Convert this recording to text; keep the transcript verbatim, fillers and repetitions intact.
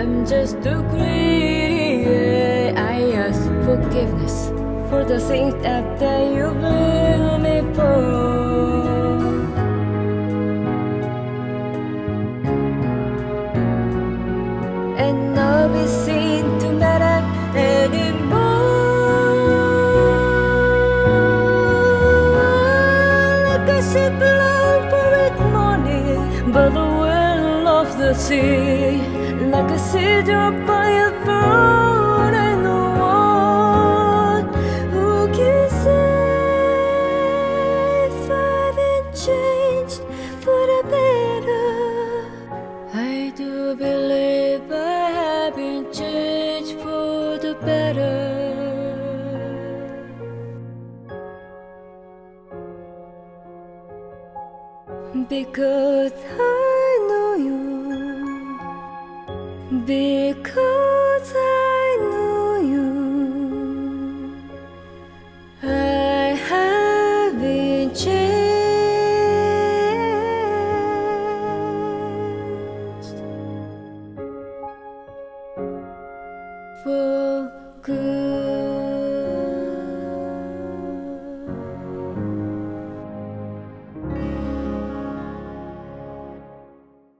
I'm just too greedy. I ask forgiveness for the things that you blame me for. And I'll be seen to matter anymore. Like a ship low for it morning, by the well of the sea, like a sea drop by a throne. I know one who can say if I've been changed for the better. I do believe I have been changed for the better. Because I know you, because I know you, I have been changed for good.